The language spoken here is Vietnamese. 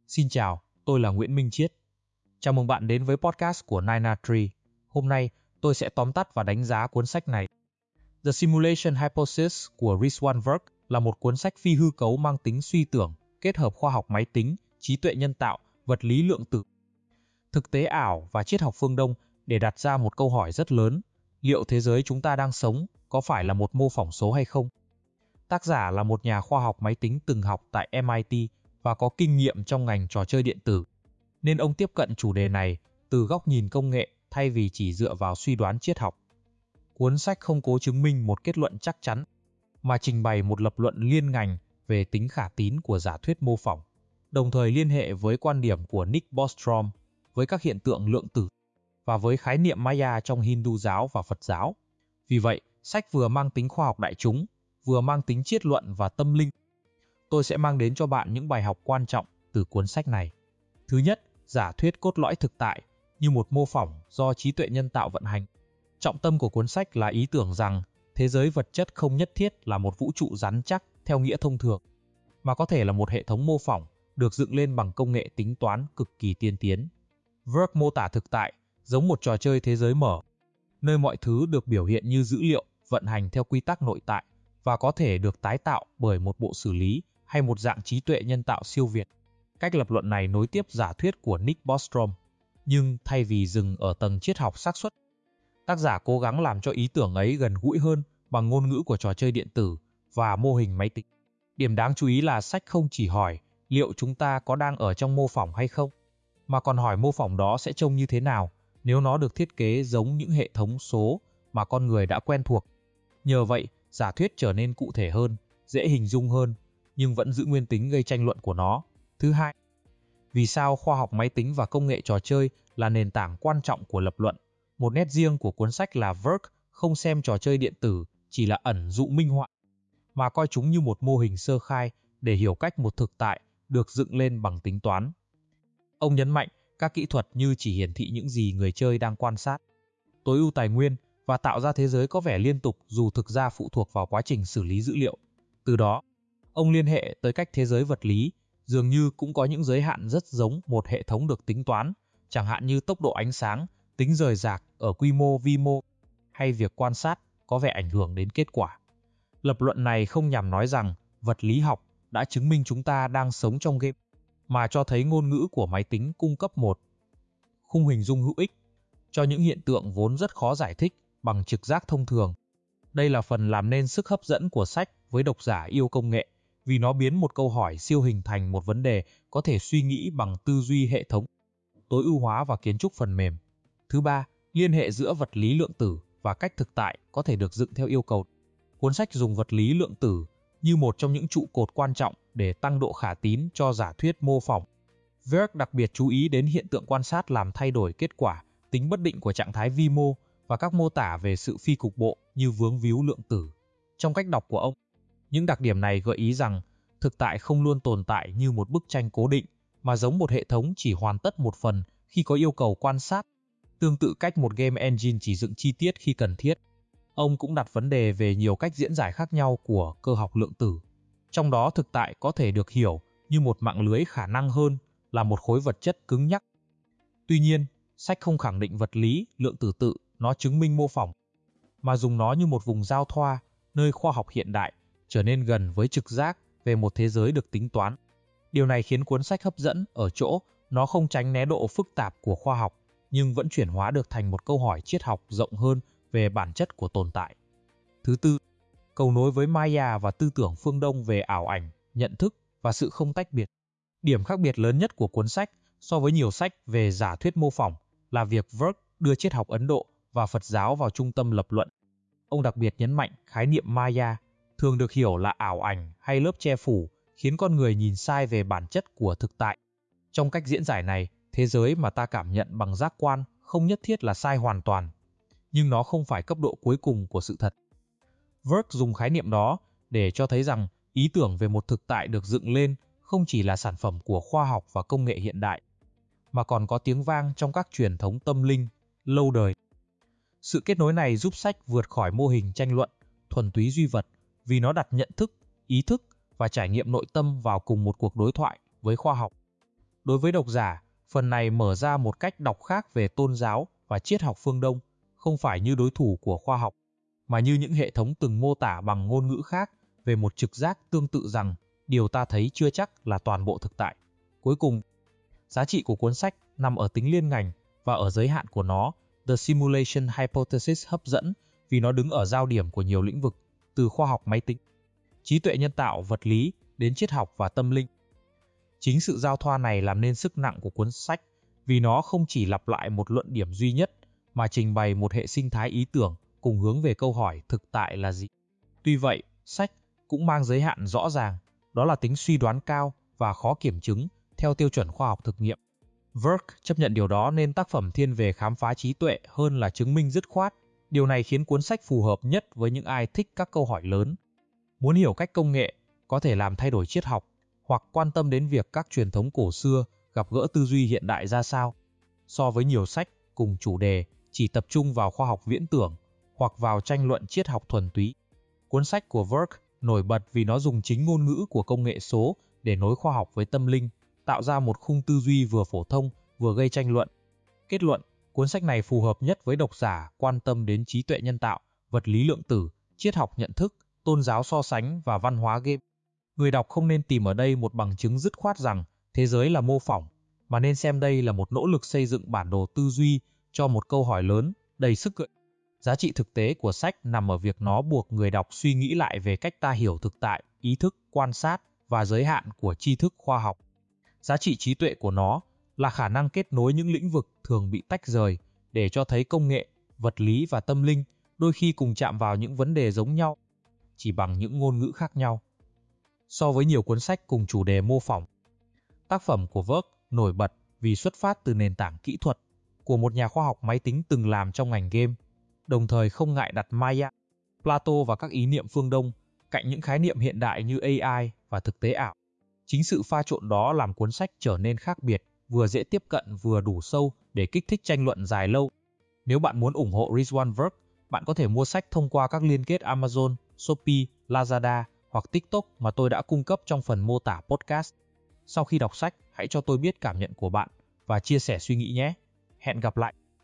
Xin chào, tôi là Nguyễn Minh Chiết. Chào mừng bạn đến với podcast của Nina Tree. Hôm nay, tôi sẽ tóm tắt và đánh giá cuốn sách này. The Simulation Hypothesis của Rizwan Virk là một cuốn sách phi hư cấu mang tính suy tưởng, kết hợp khoa học máy tính, trí tuệ nhân tạo, vật lý lượng tử, thực tế ảo và triết học phương Đông để đặt ra một câu hỏi rất lớn: liệu thế giới chúng ta đang sống có phải là một mô phỏng số hay không? Tác giả là một nhà khoa học máy tính từng học tại MIT và có kinh nghiệm trong ngành trò chơi điện tử, nên ông tiếp cận chủ đề này từ góc nhìn công nghệ thay vì chỉ dựa vào suy đoán triết học. Cuốn sách không cố chứng minh một kết luận chắc chắn, mà trình bày một lập luận liên ngành về tính khả tín của giả thuyết mô phỏng, đồng thời liên hệ với quan điểm của Nick Bostrom, với các hiện tượng lượng tử, và với khái niệm Maya trong Hindu giáo và Phật giáo. Vì vậy, sách vừa mang tính khoa học đại chúng, vừa mang tính triết luận và tâm linh. Tôi sẽ mang đến cho bạn những bài học quan trọng từ cuốn sách này. Thứ nhất, giả thuyết cốt lõi thực tại như một mô phỏng do trí tuệ nhân tạo vận hành. Trọng tâm của cuốn sách là ý tưởng rằng thế giới vật chất không nhất thiết là một vũ trụ rắn chắc theo nghĩa thông thường, mà có thể là một hệ thống mô phỏng được dựng lên bằng công nghệ tính toán cực kỳ tiên tiến. Virk mô tả thực tại giống một trò chơi thế giới mở, nơi mọi thứ được biểu hiện như dữ liệu vận hành theo quy tắc nội tại và có thể được tái tạo bởi một bộ xử lý hay một dạng trí tuệ nhân tạo siêu việt. Cách lập luận này nối tiếp giả thuyết của Nick Bostrom, nhưng thay vì dừng ở tầng triết học xác suất, tác giả cố gắng làm cho ý tưởng ấy gần gũi hơn bằng ngôn ngữ của trò chơi điện tử và mô hình máy tính. Điểm đáng chú ý là sách không chỉ hỏi liệu chúng ta có đang ở trong mô phỏng hay không, mà còn hỏi mô phỏng đó sẽ trông như thế nào nếu nó được thiết kế giống những hệ thống số mà con người đã quen thuộc. Nhờ vậy, giả thuyết trở nên cụ thể hơn, dễ hình dung hơn, nhưng vẫn giữ nguyên tính gây tranh luận của nó. Thứ hai, vì sao khoa học máy tính và công nghệ trò chơi là nền tảng quan trọng của lập luận? Một nét riêng của cuốn sách là Virk không xem trò chơi điện tử chỉ là ẩn dụ minh họa, mà coi chúng như một mô hình sơ khai để hiểu cách một thực tại được dựng lên bằng tính toán. Ông nhấn mạnh các kỹ thuật như chỉ hiển thị những gì người chơi đang quan sát, tối ưu tài nguyên và tạo ra thế giới có vẻ liên tục dù thực ra phụ thuộc vào quá trình xử lý dữ liệu. Từ đó, ông liên hệ tới cách thế giới vật lý dường như cũng có những giới hạn rất giống một hệ thống được tính toán, chẳng hạn như tốc độ ánh sáng, tính rời rạc ở quy mô vi mô, hay việc quan sát có vẻ ảnh hưởng đến kết quả. Lập luận này không nhằm nói rằng vật lý học đã chứng minh chúng ta đang sống trong game, mà cho thấy ngôn ngữ của máy tính cung cấp một khung hình dung hữu ích cho những hiện tượng vốn rất khó giải thích bằng trực giác thông thường. Đây là phần làm nên sức hấp dẫn của sách với độc giả yêu công nghệ, vì nó biến một câu hỏi siêu hình thành một vấn đề có thể suy nghĩ bằng tư duy hệ thống, tối ưu hóa và kiến trúc phần mềm. Thứ ba, liên hệ giữa vật lý lượng tử và cách thực tại có thể được dựng theo yêu cầu. Cuốn sách dùng vật lý lượng tử như một trong những trụ cột quan trọng để tăng độ khả tín cho giả thuyết mô phỏng. Virk đặc biệt chú ý đến hiện tượng quan sát làm thay đổi kết quả, tính bất định của trạng thái vi mô và các mô tả về sự phi cục bộ như vướng víu lượng tử. Trong cách đọc của ông, những đặc điểm này gợi ý rằng thực tại không luôn tồn tại như một bức tranh cố định, mà giống một hệ thống chỉ hoàn tất một phần khi có yêu cầu quan sát, tương tự cách một game engine chỉ dựng chi tiết khi cần thiết. Ông cũng đặt vấn đề về nhiều cách diễn giải khác nhau của cơ học lượng tử. Trong đó thực tại có thể được hiểu như một mạng lưới khả năng hơn là một khối vật chất cứng nhắc. Tuy nhiên, sách không khẳng định vật lý lượng tử tự nó chứng minh mô phỏng, mà dùng nó như một vùng giao thoa nơi khoa học hiện đại trở nên gần với trực giác về một thế giới được tính toán. Điều này khiến cuốn sách hấp dẫn ở chỗ nó không tránh né độ phức tạp của khoa học, nhưng vẫn chuyển hóa được thành một câu hỏi triết học rộng hơn về bản chất của tồn tại. Thứ tư, cầu nối với Maya và tư tưởng phương Đông về ảo ảnh, nhận thức và sự không tách biệt. Điểm khác biệt lớn nhất của cuốn sách so với nhiều sách về giả thuyết mô phỏng là việc Virk đưa triết học Ấn Độ và Phật giáo vào trung tâm lập luận. Ông đặc biệt nhấn mạnh khái niệm Maya, thường được hiểu là ảo ảnh hay lớp che phủ, khiến con người nhìn sai về bản chất của thực tại. Trong cách diễn giải này, thế giới mà ta cảm nhận bằng giác quan không nhất thiết là sai hoàn toàn, nhưng nó không phải cấp độ cuối cùng của sự thật. Virk dùng khái niệm đó để cho thấy rằng ý tưởng về một thực tại được dựng lên không chỉ là sản phẩm của khoa học và công nghệ hiện đại, mà còn có tiếng vang trong các truyền thống tâm linh lâu đời. Sự kết nối này giúp sách vượt khỏi mô hình tranh luận thuần túy duy vật, vì nó đặt nhận thức, ý thức và trải nghiệm nội tâm vào cùng một cuộc đối thoại với khoa học. Đối với độc giả, phần này mở ra một cách đọc khác về tôn giáo và triết học phương Đông, không phải như đối thủ của khoa học, mà như những hệ thống từng mô tả bằng ngôn ngữ khác về một trực giác tương tự rằng điều ta thấy chưa chắc là toàn bộ thực tại. Cuối cùng, giá trị của cuốn sách nằm ở tính liên ngành và ở giới hạn của nó. The Simulation Hypothesis hấp dẫn vì nó đứng ở giao điểm của nhiều lĩnh vực, từ khoa học máy tính, trí tuệ nhân tạo, vật lý đến triết học và tâm linh. Chính sự giao thoa này làm nên sức nặng của cuốn sách, vì nó không chỉ lặp lại một luận điểm duy nhất, mà trình bày một hệ sinh thái ý tưởng cùng hướng về câu hỏi thực tại là gì. Tuy vậy, sách cũng mang giới hạn rõ ràng, đó là tính suy đoán cao và khó kiểm chứng theo tiêu chuẩn khoa học thực nghiệm. Burke chấp nhận điều đó nên tác phẩm thiên về khám phá trí tuệ hơn là chứng minh dứt khoát. Điều này khiến cuốn sách phù hợp nhất với những ai thích các câu hỏi lớn, muốn hiểu cách công nghệ có thể làm thay đổi triết học, hoặc quan tâm đến việc các truyền thống cổ xưa gặp gỡ tư duy hiện đại ra sao. So với nhiều sách cùng chủ đề chỉ tập trung vào khoa học viễn tưởng hoặc vào tranh luận triết học thuần túy, cuốn sách của Burke nổi bật vì nó dùng chính ngôn ngữ của công nghệ số để nối khoa học với tâm linh, tạo ra một khung tư duy vừa phổ thông vừa gây tranh luận. Kết luận, cuốn sách này phù hợp nhất với độc giả quan tâm đến trí tuệ nhân tạo, vật lý lượng tử, triết học nhận thức, tôn giáo so sánh và văn hóa game. Người đọc không nên tìm ở đây một bằng chứng dứt khoát rằng thế giới là mô phỏng, mà nên xem đây là một nỗ lực xây dựng bản đồ tư duy cho một câu hỏi lớn, đầy sức gợi. Giá trị thực tế của sách nằm ở việc nó buộc người đọc suy nghĩ lại về cách ta hiểu thực tại, ý thức, quan sát và giới hạn của tri thức khoa học. Giá trị trí tuệ của nó là khả năng kết nối những lĩnh vực thường bị tách rời để cho thấy công nghệ, vật lý và tâm linh đôi khi cùng chạm vào những vấn đề giống nhau, chỉ bằng những ngôn ngữ khác nhau. So với nhiều cuốn sách cùng chủ đề mô phỏng, tác phẩm của Burke nổi bật vì xuất phát từ nền tảng kỹ thuật của một nhà khoa học máy tính từng làm trong ngành game, đồng thời không ngại đặt Maya, Plato và các ý niệm phương Đông cạnh những khái niệm hiện đại như AI và thực tế ảo. Chính sự pha trộn đó làm cuốn sách trở nên khác biệt, vừa dễ tiếp cận vừa đủ sâu để kích thích tranh luận dài lâu. Nếu bạn muốn ủng hộ Rizwan Burke, bạn có thể mua sách thông qua các liên kết Amazon, Shopee, Lazada hoặc TikTok mà tôi đã cung cấp trong phần mô tả podcast. Sau khi đọc sách, hãy cho tôi biết cảm nhận của bạn và chia sẻ suy nghĩ nhé. Hẹn gặp lại!